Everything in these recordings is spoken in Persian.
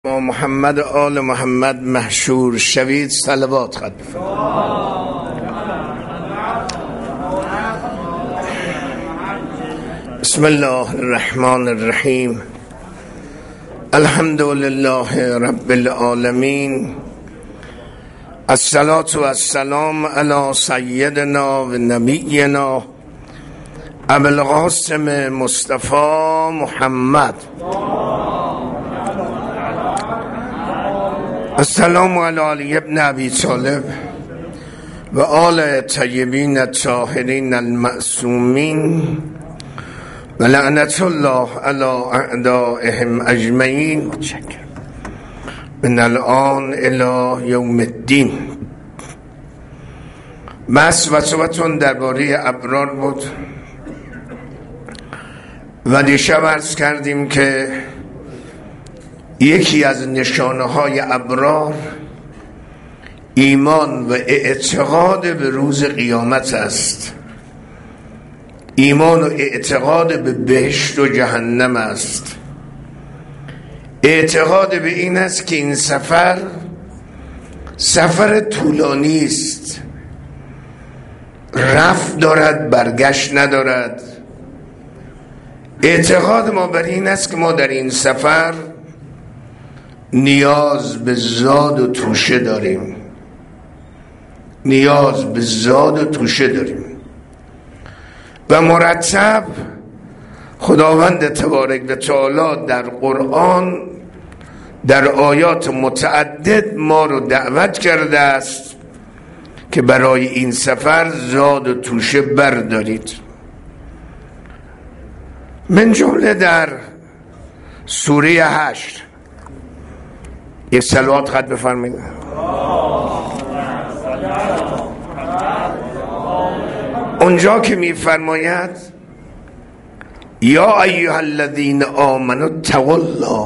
ما محمد و آل محمد محشور شوید صلوات خط بفرمایید. بسم الله الرحمن الرحیم. الحمد لله رب العالمین. الصلاة و السلام علی سیدنا و نبینا ابو القاسم مصطفی محمد. السلام علی علی ابن ابی طالب و آل طیبین الطاهرین المعصومین و لعنت الله علی اعدائهم اجمعین من الان الی یوم الدین. بس و صحبتون درباره ابرار بود و دیشب عرض کردیم که یکی از نشانه های ابرار ایمان و اعتقاد به روز قیامت است. ایمان و اعتقاد به بهشت و جهنم است. اعتقاد به این است که این سفر طولانی است، رفت دارد برگشت ندارد. اعتقاد ما بر این است که ما در این سفر نیاز به زاد و توشه داریم. نیاز به زاد و توشه داریم و مرتب خداوند تبارک و تعالی در قرآن در آیات متعدد ما رو دعوت کرده است که برای این سفر زاد و توشه بردارید. من جمله در سوره 8 یک صلوات خط بفرمایید. اونجا که میفرماید یا ایها الذین آمنوا اتقوا الله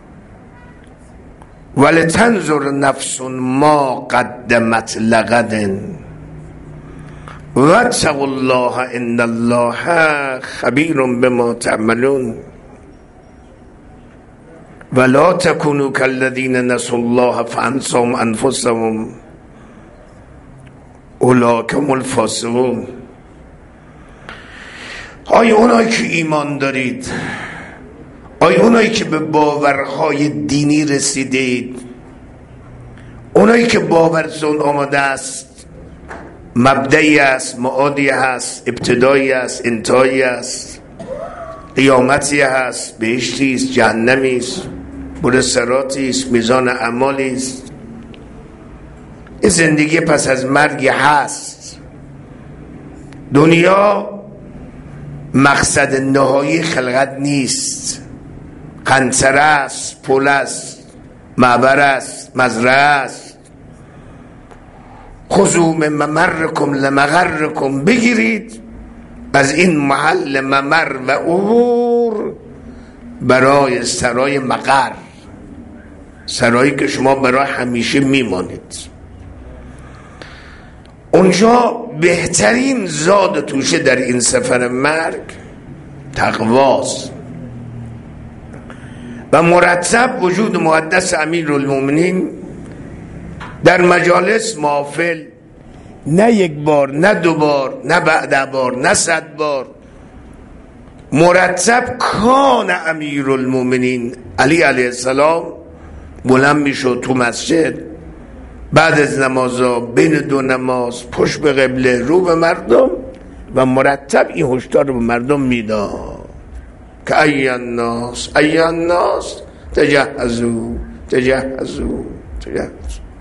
ولتنظر نفس ما قدمت لغد واتقوا الله ان الله خبیر بما تعملون ولا تكونوا كالذين نسوا الله فانساهم انفسهم اولئک هم الفاسقون. آیا اونایی که ایمان دارید، آیا اونایی که به باورهای دینی رسیدید، اونایی که باورتون آماده است مبدئی است، معادی است، ابتدایی است، انتهایی است، قیامتی است، بهشتی است، جهنمی است، برسراتی است، میزان اعمالی است، این زندگی پس از مرگ هست. دنیا مقصد نهایی خلقت نیست. قنطره است، پل است، معبر است، مزرعه است. خذوا من ممرکم لمغرکم، بگیرید از این محل ممر و عبور برای سرای مقر، سرایی که شما برای همیشه میمانید. اونجا بهترین زاد توشه در این سفر مرگ تقواست و مرتب وجود مقدس امیرالمومنین در مجالس محافل، نه یک بار، نه دو بار، نه بعد بار، نه 100 بار، مرتب کان امیرالمومنین علی علیه السلام بلند میشد تو مسجد بعد از نمازا، بین دو نماز، پشت به قبله، رو به مردم و مرتب این هشدار رو به مردم میداد که ای الناس تجهزوا تجهزوا تجهزوا.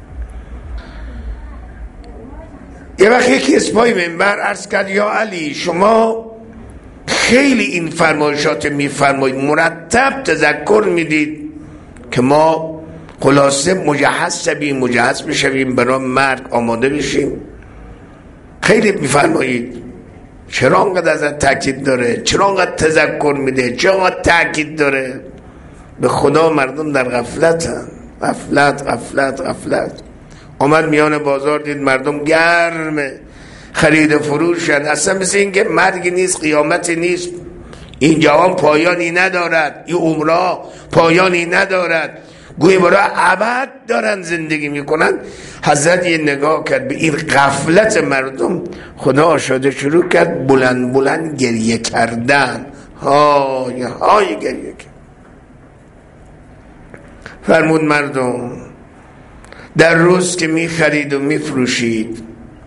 یه وقت یکی از پای منبر عرض کرد یا علی، شما خیلی این فرمایشات میفرمایید، مرتب تذکر میدید که ما خلاصه مجهز بشویم برای مرگ، آماده بشیم. خیلی میفرمایید، چرا انقدر ازت تاکید داره، چرا انقدر تذکر میده، چرا انقدر تاکید داره؟ به خدا مردم در غفلتن. غفلت. آمد میان بازار، دید مردم گرمه، خرید فروشن، اصلا مثل این که مرگ نیست، قیامت نیست. این جهان پایانی ندارد، این عمرها پایانی ندارد. گویا برای ابد دارن زندگی میکنن. حضرت یه نگاه کرد به این غفلت مردم، خدا آشاده شروع کرد بلند بلند گریه کردن، های های گریه کرد. فرمود مردم در روز که میخرید و میفروشید،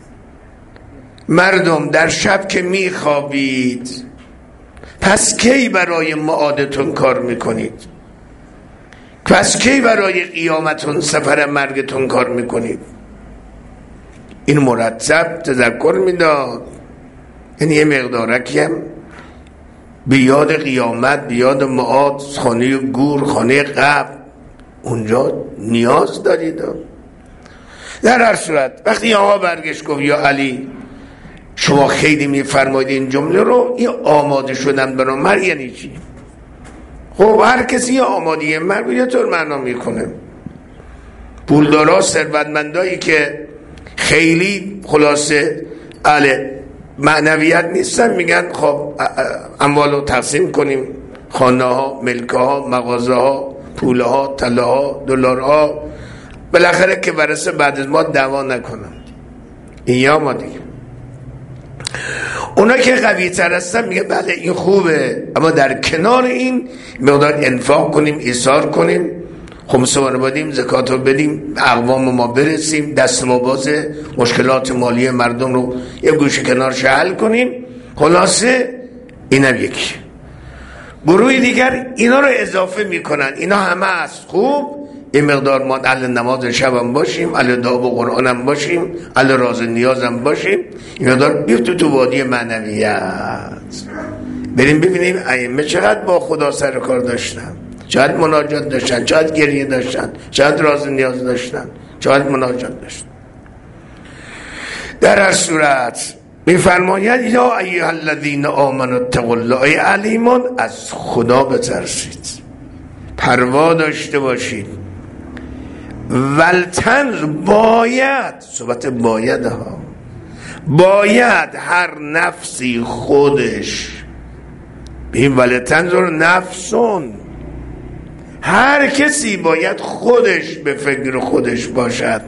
مردم در شب که میخوابید، پس کی برای معادتون کار میکنید؟ پس کی برای قیامتون سفر مرگتون کار میکنید؟ این مرتب تذکر میداد. یعنی یه مقدارکی هم به یاد قیامت، به یاد معاد، خانه گور، خانه قبر، اونجا نیاز دارید. در هر صورت وقتی آقا برگشت گفت یا علی شما خیلی میفرمایید این جمله رو، این آماده شدن برای مرگ یعنی چی؟ خب هر کسی آمادگی مرگ یه طور معنا میکنه. پولدارا، ثروتمندایی که خیلی خلاصه اهل معنویت نیستن میگن خب اموالو تقسیم کنیم، خانه ها، ملکه ها، مغازه ها، پوله ها، طلا ها، دلار ها، بالاخره که برسه بعد از ما دعوا نکنم. این یا آمادگی. اونا که قوی تر هستن میگه بله این خوبه، اما در کنار این مقدار انفاق کنیم، ایثار کنیم، خمسه ما رو بدیم، زکات رو بدیم، اقوام ما برسیم، دست ما بازه، مشکلات مالی مردم رو یه گوشه کنارش حل کنیم. خلاصه اینم یکی. گروهی دیگر اینا رو اضافه میکنن، اینا همه است خوب، این مقدار ما اهل نماز شب هم باشیم، اهل دعا و قرآن هم باشیم، اهل راز نیاز هم باشیم، این مقدار بیفتو تو وادی معنویت. بریم ببینیم ائمه چقدر با خدا سر کار داشتن، چقدر مناجات داشتن، چقدر گریه داشتن، چقدر راز نیاز داشتن، چقدر مناجات داشتن. در هر صورت میفرماید یا ایها الذین آمنوا اتقوا الله، ای علیمان از خدا بترسید، پروا داشته باشید. ولتنظر، باید، صحبت باید ها، باید هر نفسی خودش، ببین ولتنظر نفسون، هر کسی باید خودش به فکر خودش باشد.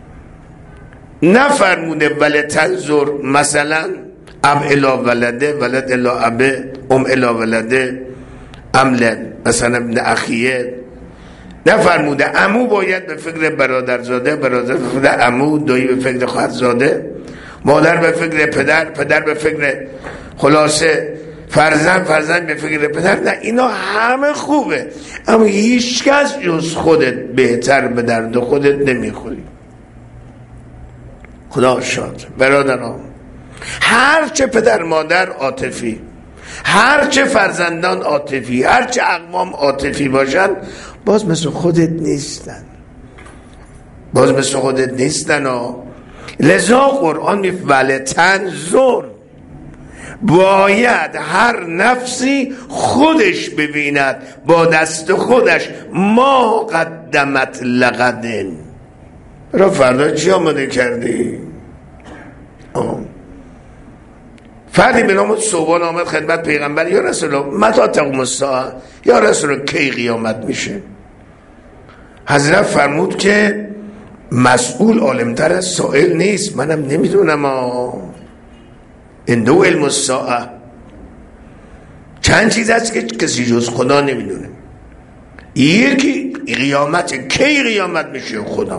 نفرموده ولتنظر مثلا اب الا ولده، ولد الا ابه، الا ولده، امل مثلا ابن اخیه. نفرموده عمو باید به فکر برادرزاده، برادر به فکر عمو، دایی به فکر خواهرزاده، مادر به فکر پدر، پدر به فکر خلاصه فرزند، فرزند به فکر پدر. نه اینا همه خوبه، اما هیچ کس جز خودت بهتر به درد خودت نمیخوری. خدا شاد. برادران، هرچه پدر مادر عاطفی، هرچه فرزندان عاطفی، هرچه اقوام عاطفی باشن، باز مثل خودت نیستن، باز مثل خودت نیستن. لذا قرآن میگه ولتنظر، باید هر نفسی خودش ببیند با دست خودش ما قدمت لغدن، را فردا چی آماده کردی؟ فردی به نام صوبان آمد خدمت پیغمبر، یا رسول الله متى تقوم الساعه، یا رسول الله کی قیامت میشه؟ حضرت فرمود که مسئول عالمتر از سائل نیست، منم نمیدونم. اندو علم الساعه، چند چیز هست که کسی جز خدا نمیدونه. یکی قیامت، کی قیامت میشه خدا.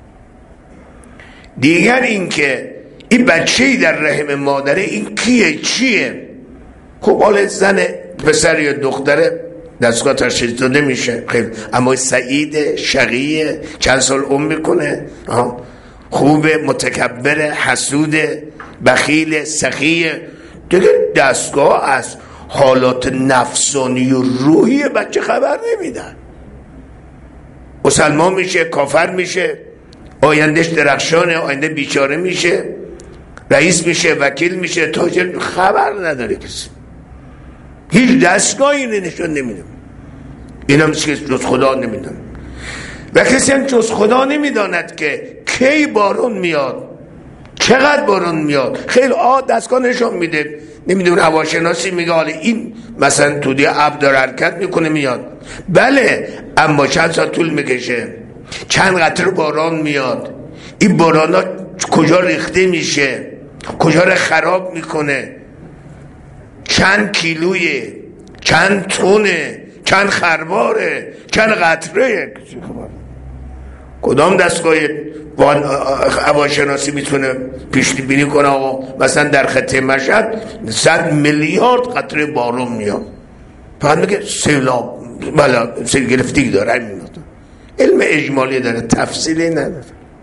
دیگر این که این بچه‌ای در رحم مادره این کیه، چیه؟ خب حال زن، پسر یا دختره دستگاه تشخیص داده میشه، خیلی، اما سعید، شقیه، چند سال عمر میکنه، خوبه، متکبر، حسود، بخیل، سخیه، دیگه دستگاه از حالات نفسانی و روحی بچه خبر نمیدن. مسلمان میشه، کافر میشه، آیندهش درخشانه، آینده بیچاره میشه، رئیس میشه، وکیل میشه، تاجر، خبر نداره کسی، هیچ دستگاهی نشون نمیده. این هم چیز جز خدا نمیدونه و کسی هم جز خدا نمیداند که کی بارون میاد، چقدر بارون میاد. خیلی دستگاه نشون میده، نمیدونه، هواشناسی میگه حالا این مثلا تودی ابر داره حرکت میکنه میاد، بله، اما چند سال طول میکشه، چند قطره باران میاد، این باران ها کجا ریخته میشه، کجا رو خراب میکنه، چند کیلویه، چند تونه، چند خرواره، چند قطره. کدام دستگاه هواشناسی میتونه پیش بینی کنه آقا مثلا در خطه مشهد 100 میلیارد قطره بارون میاد؟ فقط میگه سیلاب، بله سیل گرفتگی داره، علم اجمالی داره، تفصیلی نداره.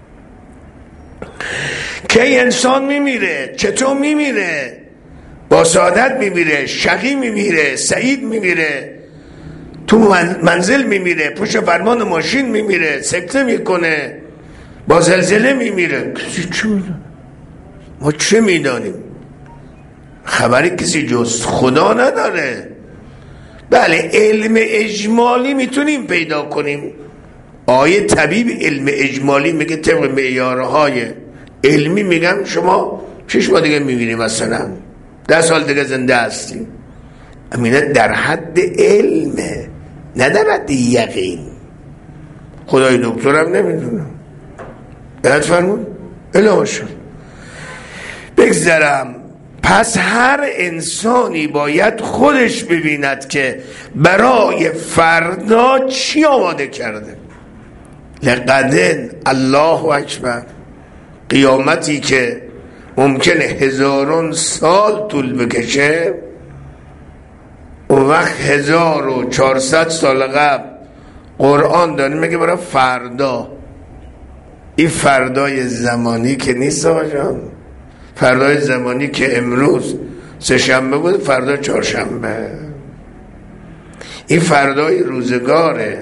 که انسان میمیره، چطور میمیره؟ با سعادت میمیره، شقی میمیره، سعید میمیره، تو منزل میمیره، پشت فرمان ماشین میمیره، سکته میکنه، با زلزله میمیره. کسی چه میدونه؟ ما چه میدانیم؟ خبری کسی جز خدا نداره. بله علم اجمالی میتونیم پیدا کنیم. آیه طبیب علم اجمالی میگه طبق معیارهای علمی میگم شما 6 ماه دیگه میمیریم، مثلا 10 سال دیگه زنده هستیم. امینه در حد علمه، نه در حد یقین. خدای دکترم نمیدونم. یاد فرمون الهی شد. بگذرم. پس هر انسانی باید خودش ببیند که برای فردا چی آماده کرده. لقدن الله اکبر، قیامتی که ممکنه 1000 سال طول بکشه، اون وقت 1400 سال قبل قرآن داره میگه برای فردا. این فردای زمانی که نیست آجان، فردای زمانی که امروز 3 شنبه بود، فردا 4 شنبه. این فردای روزگاره.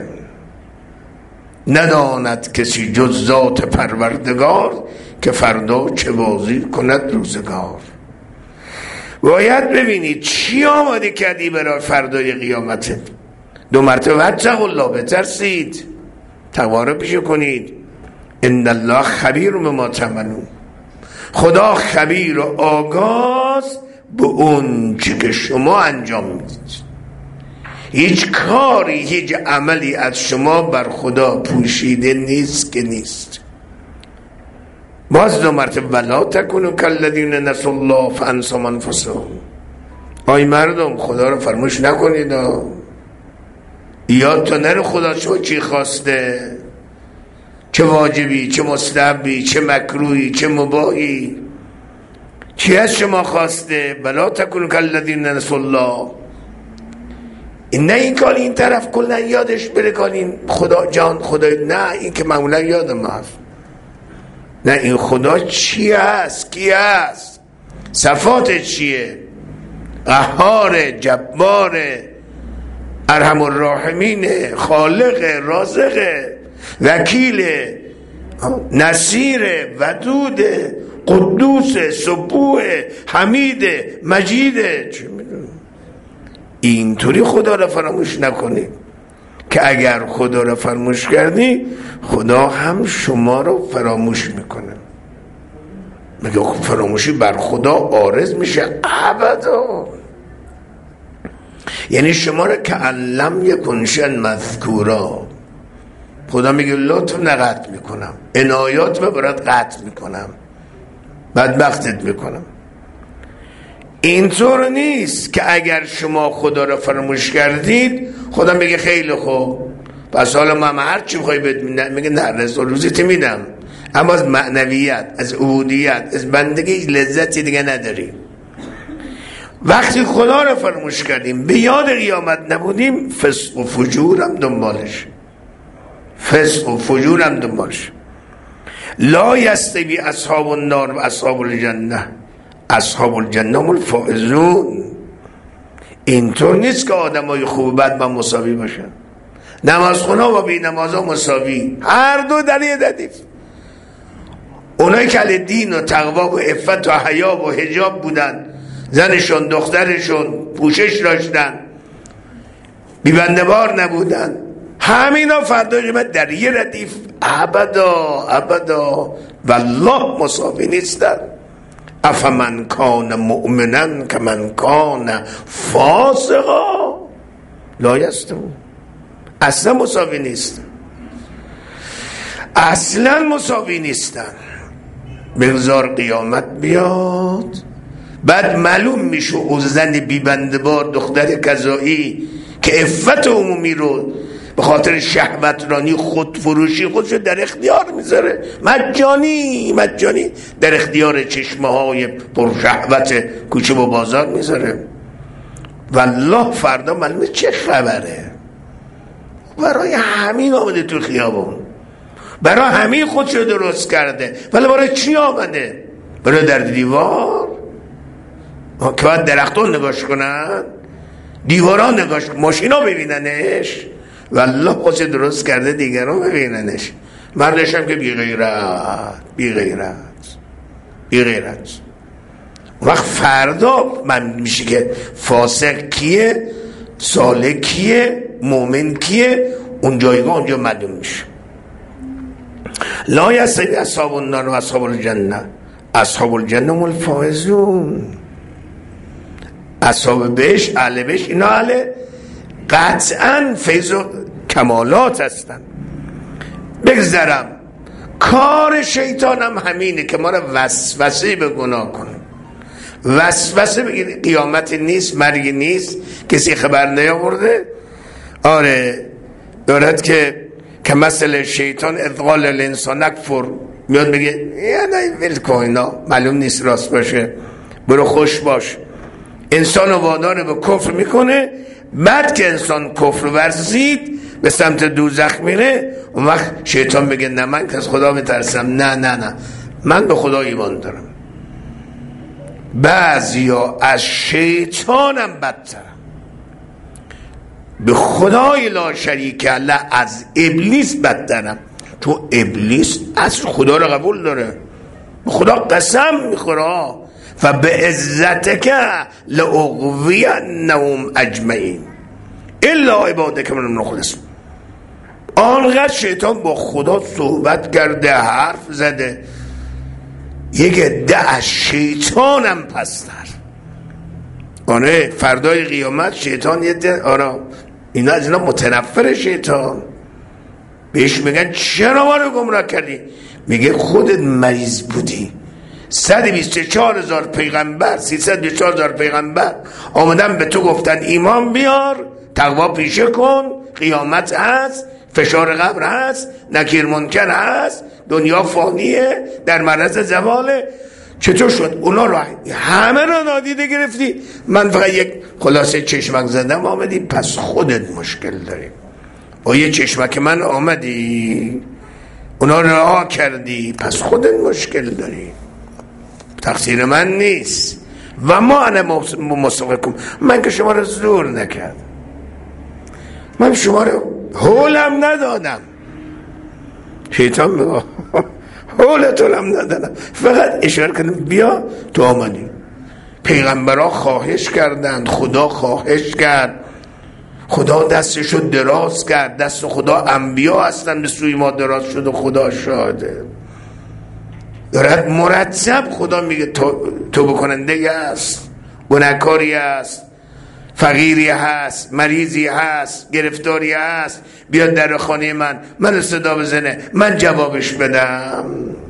نداند کسی جز ذات پروردگار که فردا چه بازی کند روزگار. باید ببینید چی آماده کردی برای فردای قیامت. 2 مرتبه واتقوا الله، بترسید، تقوا رو پیشه کنید. ان الله خبیر بما تعملون. خدا خبیر و آگاز به اون چی که شما انجام میدید. هیچ کاری، هیچ عملی از شما بر خدا پوشیده نیست که نیست. باز 2 مرتبه ولا تکونوا کالذین نسوا الله فانساهم انفسهم. آی مردم خدا رو فراموش نکنید. یادتون نره خدا چی خواسته، چه واجبی، چه مستحبی، چه مکروهی، چه مباحی، چی از شما خواسته. ولا تکونوا کالذین نسوا الله. این نه این کار این طرف کلا یادش بره کارین خدا جان خدای، نه این که معمولا یادم هست. نه این خدا چی هست، کی هست، صفات چیه، قهار، جبار، ارحم الراحمین، خالق، رازق، وکیل، نصیر، ودود، قدوس، سبوح، حمید، مجید. چه میدونم. اینطوری خدا را فراموش نکنید که اگر خدا را فراموش کردی خدا هم شما را فراموش میکنه. میگه فراموشی بر خدا عارض میشه ابدا. یعنی شما را که علم یکن شیئا مذکورا، خدا میگه لطف نقطع میکنم، عنایات رو برات قطع میکنم، بدبختت میکنم. اینطور نیست که اگر شما خدا را فراموش کردید خدا میگه خیلی خوب پس حالا ما هر چی بخوای بهت میدم. میگه نه، رزق و روزیت میدم، اما از معنویت، از عبودیت، از بندگی لذتی دیگه نداری. وقتی خدا را فراموش کردیم، به یاد قیامت نبودیم، فسق و فجورم دنبالش، فسق و فجورم دنبالش. لا یستوی اصحاب النار و اصحاب الجنه، اصحاب الجنه هم الفائزون. اینطور نیست که آدمای خوب بد با مساوی باشن. نمازخونا و بی نمازا مساوی، هر دو در یه ردیف. اونایی که اهل دین و تقوا و عفت و حیا و حجاب بودن، زنشون دخترشون پوشش داشتن، بی‌بنده‌وار نبودن، همینا فردا قیامت در یه ردیف ابدا ابدا والله مساوی نیستن. افمن کان مؤمنا کمن کان فاسقا لا یستوون. اصلا مساوی نیست، اصلا مساوی نیستن. بگذار قیامت بیاد، بعد معلوم میشه او زن بیبندبار دختر کذایی که عفت عمومی رو به خاطر شهوت رانی خودفروشی خودشو در اختیار میذاره، مجانی در اختیار چشمه های پرشهوت کوچه و بازار میذاره. والله فردا معلومه چه خبره. برای همین آمده تو خیابون، برای همین خودشو درست کرده. ولی برای چی آمده؟ برای در دیوار که باید درختان نگاش کنن، دیواران نگاش کنن، ماشینا ببیننش. والله خودشو درست کرده دیگران ببیننش. مردش هم که بی غیرت. وقت فردا من میشه که فاسق کیه، صالح کیه، مومن کیه، اون جایگاه اونجا معلوم میشه. لا یستوی اصحاب النار و اصحاب الجنه، اصحاب الجنه هم الفائزون. اصحاب بهشت، اهل بهشت، اینا اهل قطعا فیض و کمالات هستن. بگذرم کار شیطان هم همینه که ما رو وسوسه به گناه کنه. وسوسه بگید قیامت نیست، مرگ نیست، کسی خبر نیاورده. آره دارد که مثل شیطان اذقال الانسان اکفر، میاد بگه یعنی ول کن اینا معلوم نیست راست باشه، برو خوش باش. انسان رو وادار به کفر میکنه. بعد که انسان کفر ورزید به سمت دوزخ میره، اون وقت شیطان بگه نه من که از خدا میترسم، نه من به خدا ایمان دارم. بعضیا از شیطانم بدتر، به خدای لا شریک له از ابلیس بدترم. تو ابلیس اصل خدا رو قبول داره، به خدا قسم میخوره فبعزتک لاغوینهم اجمعین الا عبادک منهم المخلصین. آنقدر شیطان با خدا صحبت کرده، حرف زده، یک عده از شیطانم پستر. آره فردای قیامت شیطان یه ده، آره اینا از اینا متنفر شیطان، بهش میگن چرا ما رو گمراه کردی؟ میگه خودت مریض بودی. 124,000 پیغمبر، 324,000 پیغمبر آمدن به تو گفتن ایمان بیار، تقوا پیشه کن، قیامت هست، فشار قبر هست، نکیر منکر هست، دنیا فانیه، در معرض زواله. چطور شد اونا رو همه رو نادیده گرفتی؟ من فقط یک خلاصه چشمک زدم آمدی، پس خودت مشکل داری. با یه چشمک من آمدی اونا رو رها کردی، پس خودت مشکل داری، تقصیر من نیست. و ما انا مصدقکم، من که شما رو زور نکردم، من شما رو هولم ندادم. شیطان میگه هولتونم ندادم، فقط اشاره کردم بیا تو آمدی. پیغمبرها خواهش کردند، خدا خواهش کرد، خدا دستشو دراز کرد، دست خدا انبیا هستن به سوی ما دراز شد و خدا شاهده. دارد مرتب خدا میگه توبه کننده است، گناهکاری است، فقیری هست، مریضی هست، گرفتاری هست، بیاد در خانه من صدا بزنه، من جوابش بدم.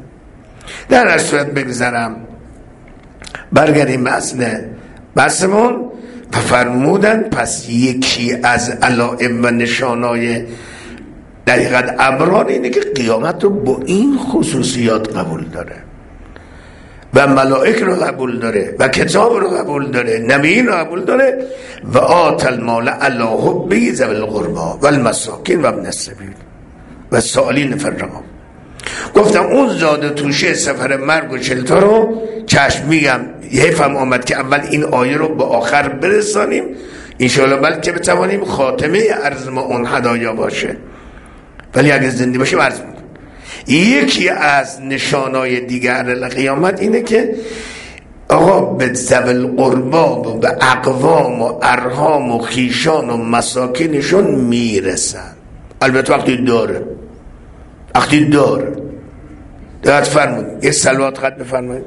در هر صورت بگذارم برگردیم بحثمون. فرمودن پس یکی از علائم و نشانای در حقیقت ابرار اینه که قیامت رو با این خصوصیات قبول داره و ملائک رو قبول داره و کتاب رو قبول داره، نبیین رو قبول داره. و آت المال علی حبه ذوی القربی و المساکین و ابن السبیل و السائلین فی الرقاب. گفتم اون زاده توشه سفر مرگ و چلتا رو چشم میگم حیفم آمد که اول این آیه رو به آخر برسانیم انشاءالله، بلکه بتوانیم خاتمه عرض ما اون هدایا باشه. ولی اگه زنده باشیم عرض میکنم یکی از نشانای دیگر قیامت اینه که آقا به ذوی القربی و به اقوام و ارحام و خیشان و مساکینشون میرسن. البته وقتی داره دقت فرمود. یه صلوات خط بفرمایید.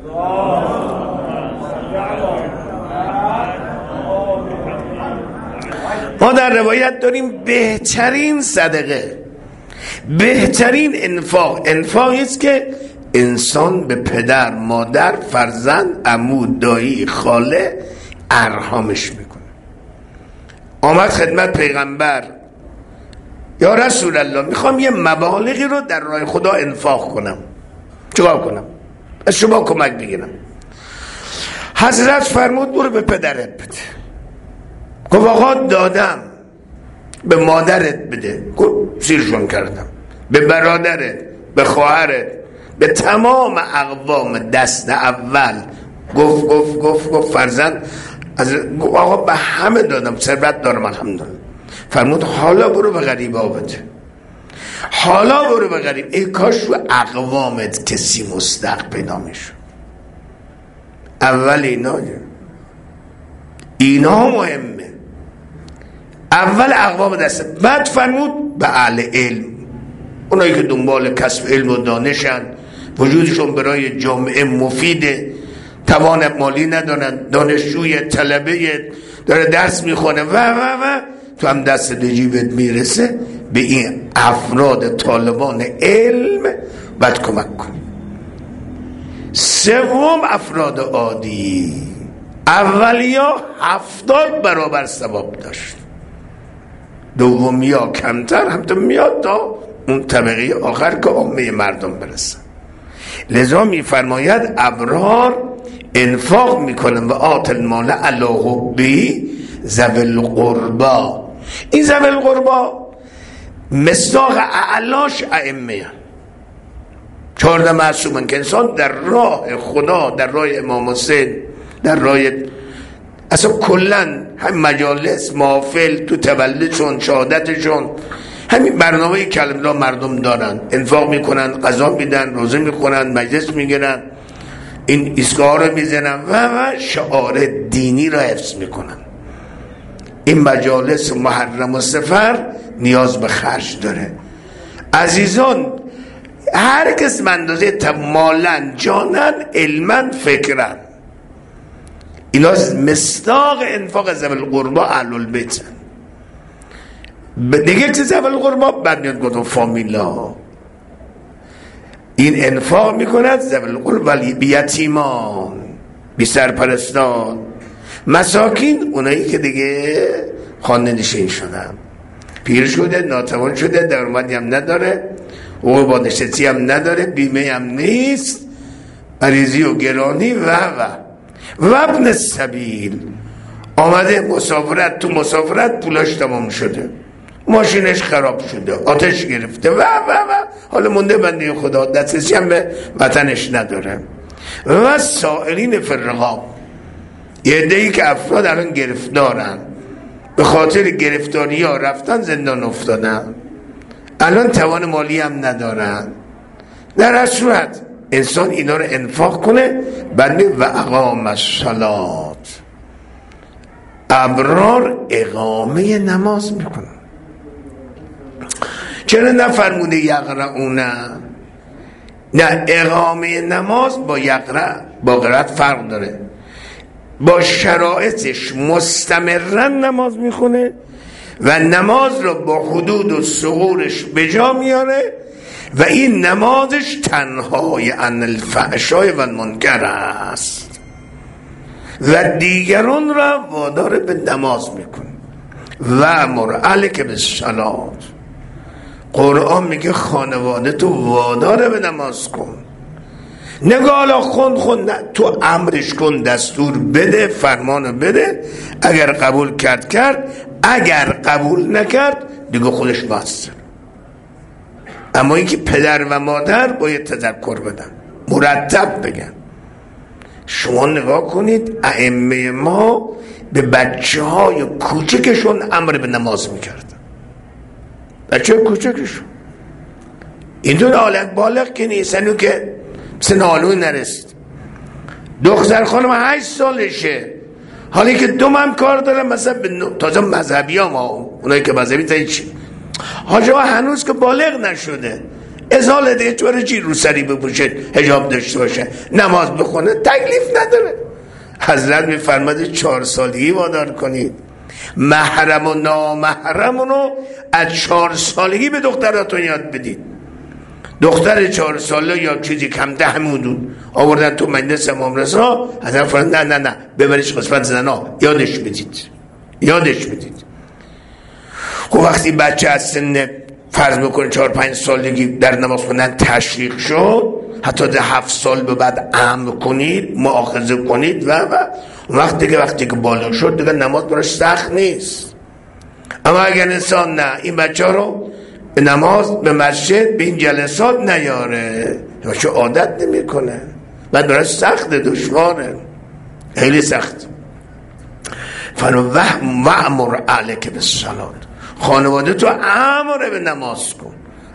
ما در روایت داریم بهترین صدقه، بهترین انفاقی است که انسان به پدر، مادر، فرزند، عمو، دایی، خاله ارحامش میکنه. آمد خدمت پیغمبر، یا رسول الله میخوام یه مبالغی رو در راه خدا انفاق کنم، چیکار کنم؟ از شما کمک بگیرم. حضرت فرمود برو به پدرت بده. گفت آقا دادم. به مادرت بده. گفت سیرشون کردم. به برادرت، به خواهرت، به تمام اقوام دست اول. گفت فرزند آقا به همه دادم، ثروت دارم الحمدلله. فرمود حالا برو به غریبا بده. حالا برو به غریب. ای کاش رو اقوامت کسی مستحق پیدا میشه. اول اینا مهمه. اول اقوام دسته. بعد فرمود به اهل علم، اونایی که دنبال کسب علم و دانشن، وجودشون برای جامعه مفیده، توان مالی ندارن، دانشجوی طلبه داره درس میخونه و تو هم دست به جیبت میرسه، به این افراد طالبان علم باید کمک کنی. سوم افراد عادی، اولیا 70 برابر ثواب داشت، دومیا کمتر، هم تو میاد تا اون طبقه آخر که عامه مردم برسن. لذا میفرماید ابرار انفاق میکنن و آت المال علی حبه ذوی القربا. این ذوی القربا مصداق اعلاش ائمه، 14 معصومن که انسان در راه خدا، در راه امام حسین، در راه اصلا کلن هم مجالس، محافل، تو تولدشون، شهادتشون، همین برنامه کلمه را مردم دارن، انفاق میکنن، قضا میدن، روزه میکنن، مجلس میگیرن، این ایستگاه رو میزنن و شعار دینی را حفظ میکنن. این مجالس محرم و سفر نیاز به خرج داره. عزیزان، هر کس به اندازه مالن، جانن، علمن، فکرن، اینا مصداق انفاق ذوی القربا اهل البیت. دیگه چه ذوی القربا بعد میاد گفتم فامیلا، این انفاق میکند ذوی القربا، بی یتیمان، بی سرپرستان، مساکین، اونایی که دیگه خانه نشین شدن، پیر شده، ناتوان شده، درآمدی هم نداره، حقوق بازنشستی هم نداره، بیمه هم نیست، مریضی و گرانی و ابن السبیل، آمده مسافرت، تو مسافرت پولاش تمام شده، ماشینش خراب شده، آتش گرفته و حالا مونده بنده خدا، دسترسی هم به وطنش نداره. و سائرین فی الرقاب، یه عده‌ای که افراد الان گرفتارن، به خاطر گرفتاری ها رفتن زندان افتادن، الان توان مالی هم ندارن. در هر صورت انسان اینا رو انفاق کنه. بعد و اقام الصلات، ابرار اقامه نماز میکنن. چرا نفرموده یقرؤون؟ نه، اقامه نماز با یقرأ، با قرأت فرق داره. با شرایطش مستمرن نماز میخونه و نماز رو با حدود و ثغورش به جا میاره و این نمازش تنهای عن الفحشاء و المنکر است و دیگران را وادار به نماز میکنه. و امر اهلک بالصلاة، قرآن میگه خانواده تو وادار به نماز کن. نگاه حالا خوند نه، تو امرش کن، دستور بده، فرمانو بده. اگر قبول کرد، اگر قبول نکرد دیگه خودش باسته. اما اینکه پدر و مادر باید تذکر بدن، مرتب بگن. شما نگاه کنید ائمه ما به بچه های کوچکشون امر به نماز میکردن. بچه های کوچکشون این دون بالغ که نیستنو که سن آلوی نرست. دختر خانم 8 سالشه، حالی که دوم کار داره، مثلا تازه مذهبی ها، ما اونایی که مذهبی تا چی حاجه ها هنوز که بالغ نشده، ازاله دیگه چوره چی رو سری بپوشه، حجاب داشته باشه، نماز بخونه، تکلیف نداره. حضرت میفرماده 4 سالگی وادار کنید. محرم و نامحرم رو از 4 سالگی به دختراتون یاد بدید. دختر 4 ساله یا چیزی کم ده حدود آوردن تو مجلس امام رضا، حضرت فرمودن نه ببریش قسمت زنا، یادش بدید. خب وقتی بچه از سن فرض بکنید 4-5 سالگی در نماز خوندن تشویق شد، حتی ده 7 سال به بعد امر کنید، مؤاخذه کنید و وقتی که بالغ شد دیگه نماز براش سخت نیست. اما اگر انسان نه این بچه رو به نماز، به مسجد، به این جلسات نیاره، چون عادت نمی کنه، بعد براش سخت، دشواره، خیلی سخت. وَأْمُرْ أَهْلَكَ بِالصَّلَاةِ، خانواده تو امر به نماز کن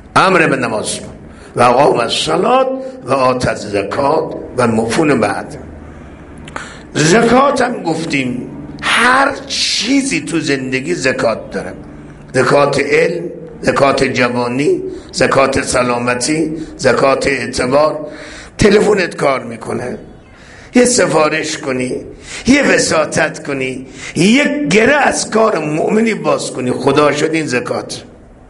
و اقام الصلاة و آت الزکات و مفعول بعد. زکات هم گفتیم هر چیزی تو زندگی زکات داره. زکات علم، زکات جوانی، زکات سلامتی، زکات اعتبار. تلفنت کار میکنه، یه سفارش کنی، یه وساطت کنی، یک گره از کار مؤمنی باز کنی، خدا شد این زکات.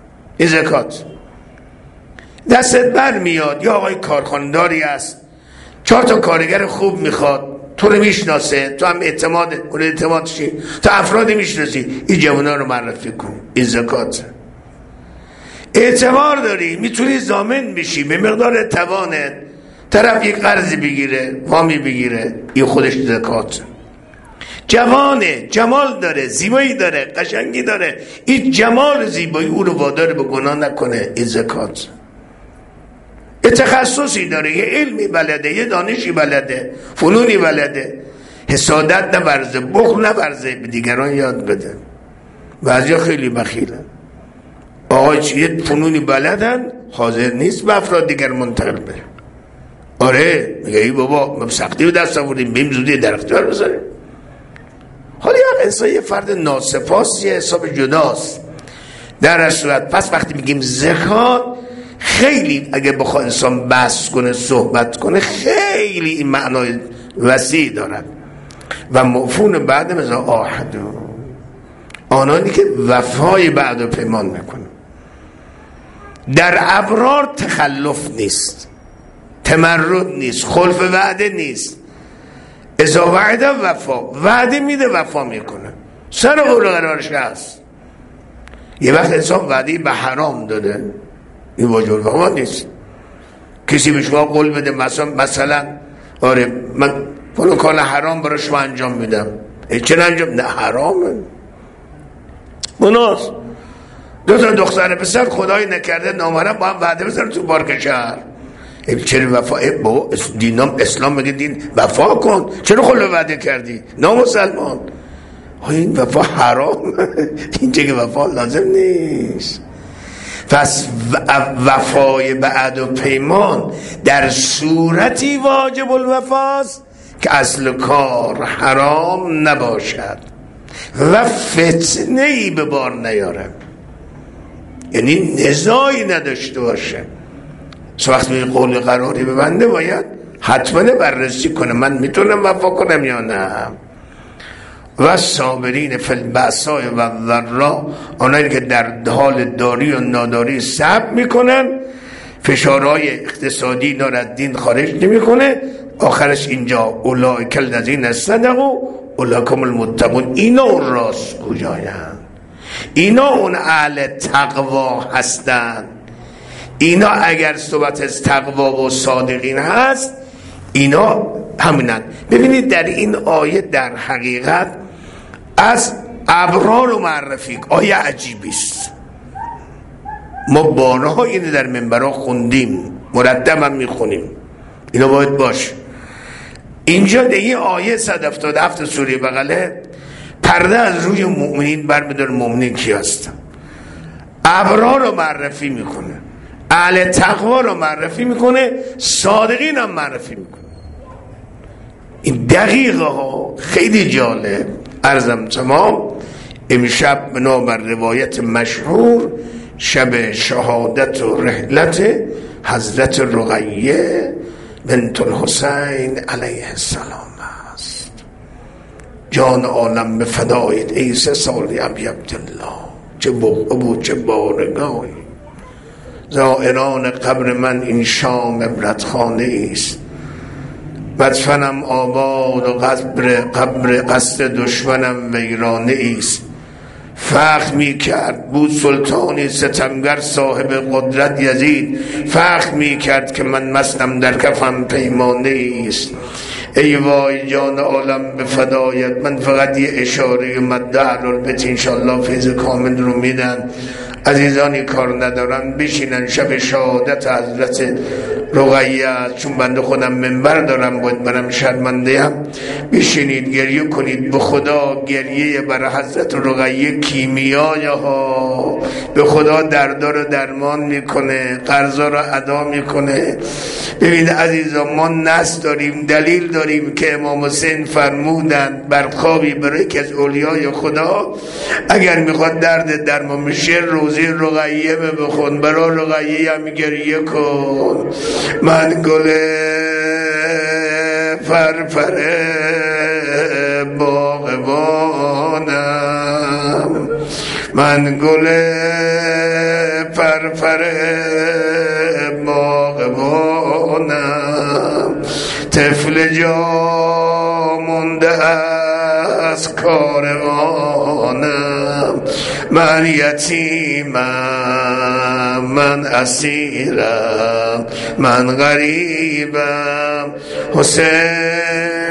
دستت بر میاد، یا آقای کارخانداری است 4 تا کارگر خوب میخواد، تو رو میشناسه، تو هم اعتماد شی، تو افراد میشناسی، این جوانا رو معرفی کن، این زکات. اعتبار داری، میتونی ضامن بشی به مقدار توانت، طرف یک قرضی بگیره، وامی بگیره، این خودش زکات. جوانه، جمال داره، زیبایی داره، قشنگی داره، این جمال زیبایی او رو وادار به گناه نکنه، این زکات. یه تخصصی داره، یه علمی بلده، یه دانشی بلده، فنونی بلده، حسادت نورزه، بخل نورزه، به دیگران یاد بده. بعضیا خیلی بخیلن، آقا یه فنونی بلدن، حاضر نیست به افراد دیگر منتقل بره. آره میگه ای بابا ما سختی به دست آوردیم، بیم زودی در اختیار بذاریم. حالا یک انسان یه فرد ناسپاس، یه حساب جداست. در هر صورت پس وقتی میگیم زکات، خیلی اگه بخواد انسان بحث کنه، صحبت کنه، خیلی این معنای وسیع دارد. و مفهوم بعد مثلا آحد، آنانی که وفای بعد پیمان میکنه. در ابرار تخلف نیست، تمرد نیست، خلف وعده نیست. اذا وعده وفا، وعده میده وفا میکنه، سر قول قرارش هست. یه وقت انسان وعده به حرام داده، این واجب الوفا نیست. کسی به شما قول بده مثلا آره من فلان کار حرام برای شما انجام میدم، چرا انجام؟ نه حرامه، مناس. 2 تا دختر پسر خدای نکرده نامحرم با هم وعده بزنن تو پارک شهر. چرا وفا؟ با دینام اسلام میگه دین وفا کن، چرا خلو وعده کردی؟ نامسلمان. این وفا حرام، اینجا که وفا لازم نیست. پس وفای بعد و پیمان در صورتی واجب الوفاست که اصل کار حرام نباشد و فتنه‌ای به بار نیاره، یعنی نزاعی نداشته باشه. وقتی قول قراری ببنده باید حتما بررسی کنه من میتونم وفا کنم یا نه. و صابرین فی البأساء و الضراء، آنایی که در حال داری و ناداری صبر میکنن، فشارهای اقتصادی اینا را از دین خارج نمیکنه. آخرش اینجا اولئک الذین صدقوا اولئک هم المتقون، اینا اون راست گویایند، اینا اون اهل تقوا هستند. اینا اگر صحبت از تقوا و صادقین هست، اینا همینند. ببینید در این آیه در حقیقت از ابرار رو معرفی، آیه عجیبی است. ما بارها اینو در منبرها خوندیم، مرتب هم میخونیم، اینا باید باشه. اینجا در این آیه 177 سوره بقره پرده از روی مؤمنین برمی‌داره. مؤمنین کی هستن؟ ابرار رو معرفی میکنه، اهل تقوا رو معرفی میکنه، صادقین هم معرفی میکنه. این دقیقه ها خیلی جالب. عرضم تمام. امشب بنابر روایت مشهور شب شهادت و رحلت حضرت رقیه بنت الحسین علیه السلام است. جان عالم به فدایت ای 3 سالی ابی عبدالله. چه بقعه بود چه بارگاهی. زائران قبر من این شام عبرتخانه است. مدفنم آباد و قبر قصد دشمنم ویرانه است. فخر می کرد بود سلطانی ستمگر صاحب قدرت یزید، فخر می کرد که من مستم در کفم پیمانه است. ای وای جان عالم به فدایت. من فقط یه اشاره مد اهل‌البیت انشالله فیض کامل رو میدن. عزیزانی کار ندارن بشینن شب شهادت حضرت رقیه، چون بنده خودم منبر دارم باید برم شرمنده هم، بشینید گریه کنید به خدا. گریه بر حضرت رقیه کیمیای ها، به خدا دردا رو درمان میکنه، قرضا رو ادا میکنه. ببینید عزیزان ما نص داریم، دلیل داریم که امام حسین فرمودند بر خوابی برای که از اولیای خدا اگر میخواد درد درمان بشه روزی رقیه بخون، برای رقیه هم گریه کن. من گل فرفر باغبانم، من گل فرفر باغبانم، طفل جا مونده از کاروانم. من یتیمم، من اسیرم، من غریبم. حسین